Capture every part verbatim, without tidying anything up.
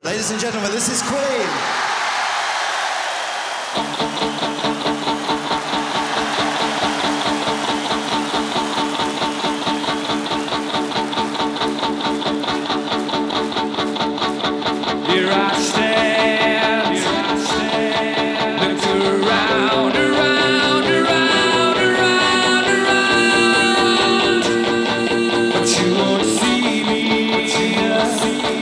Ladies and gentlemen, this is Queen. Here I stand, here I stand, look around, around, around, around, around, but you won't see me, but you won't see me.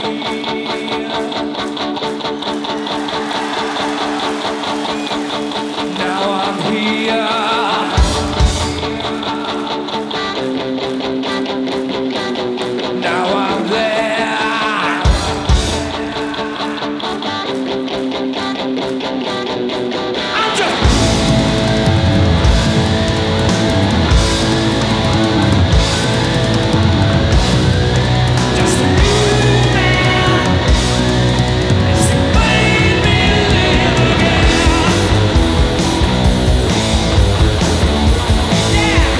Now I'm here. Now I'm there. I'm just just a new man. As you made me live again. Yeah.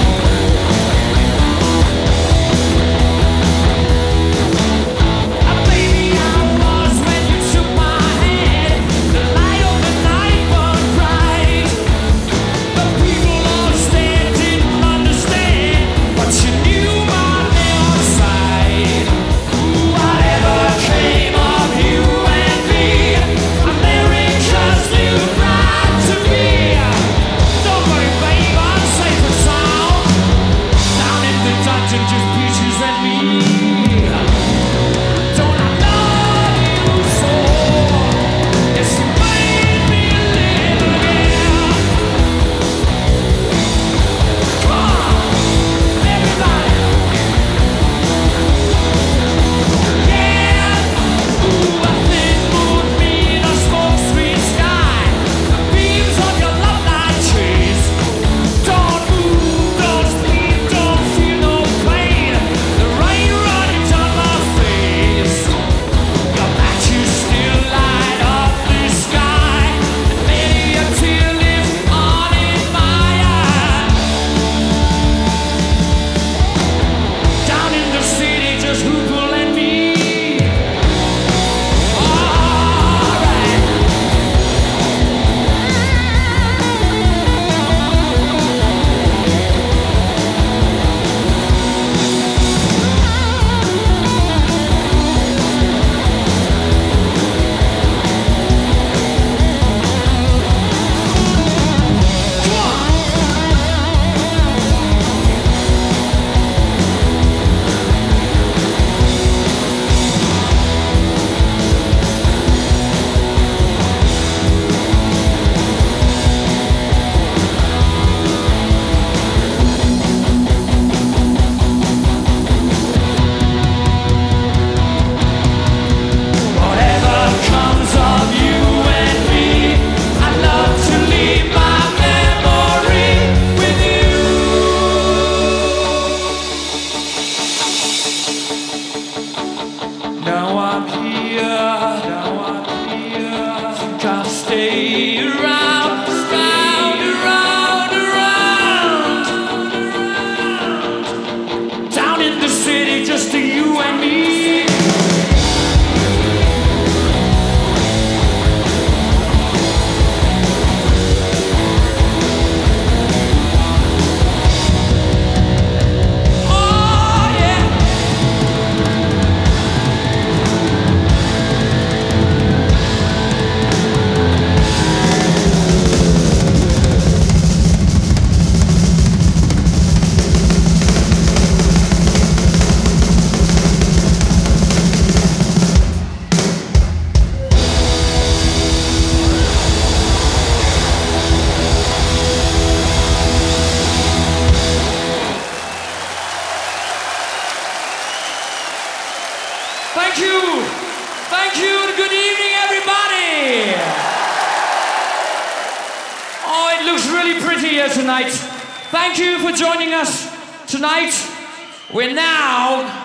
Baby, I was when you took my hand. The light of the night burned bright. The people all stand didn't understand, but you knew my name on sight. Whatever came of you and me, America's new bride to be. Don't worry, babe, I'm safe and sound. Down in the dungeon, just peaches and me. Don't I love you so? Yes, you made me live again. Come on, everybody. Yeah. Ooh, a thin moon beat a smoke sweet sky. The beams of your love light trees. Don't move, don't sleep, don't feel no pain. The rain running down my face. Your matches still light up the sky, and many a tear lives on in my eye. Down in the city, just Hoople and me. Alright. Come on. Whatever comes of you and me, I'd love to leave my memory with you. Now I'm here, now I'm here. Think I'll stay around, around, around, around. Down in the city, just to you and me. Oh yeah. Thank you. Thank you. and Good evening, everybody. Oh, it looks really pretty here tonight. Thank you for joining us tonight. We're now